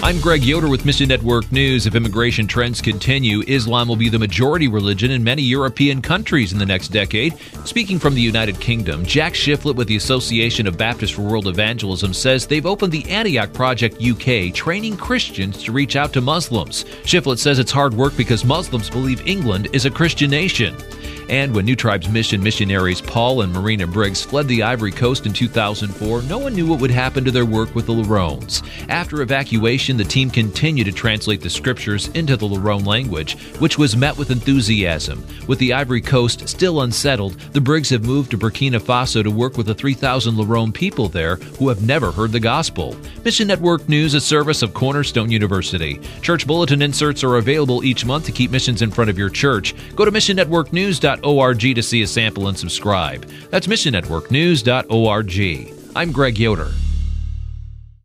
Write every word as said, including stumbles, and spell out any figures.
I'm Greg Yoder with Mission Network News. If immigration trends continue, Islam will be the majority religion in many European countries in the next decade. Speaking from the United Kingdom, Jack Shiflett with the Association of Baptists for World Evangelism says they've opened the Antioch Project U K, training Christians to reach out to Muslims. Shiflett says it's hard work because Muslims believe England is a Christian nation. And when New Tribes Mission missionaries Paul and Marina Briggs fled the Ivory Coast in two thousand four, no one knew what would happen to their work with the Larones. After evacuation, the team continued to translate the scriptures into the Larone language, which was met with enthusiasm. With the Ivory Coast still unsettled, the Briggs have moved to Burkina Faso to work with the three thousand Larone people there who have never heard the gospel. Mission Network News, a service of Cornerstone University. Church bulletin inserts are available each month to keep missions in front of your church. Go to mission network news dot org to see a sample and subscribe. That's mission network news dot org. I'm Greg Yoder.